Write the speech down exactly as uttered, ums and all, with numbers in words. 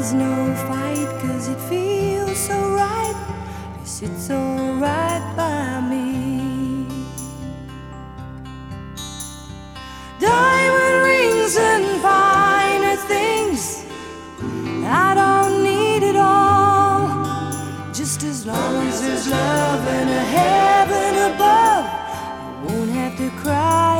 is no fight, 'cause it feels so right. Yes, it's alright by me. Diamond rings and finer things, I don't need it all. Just as long as there's love and a heaven above, I won't have to cry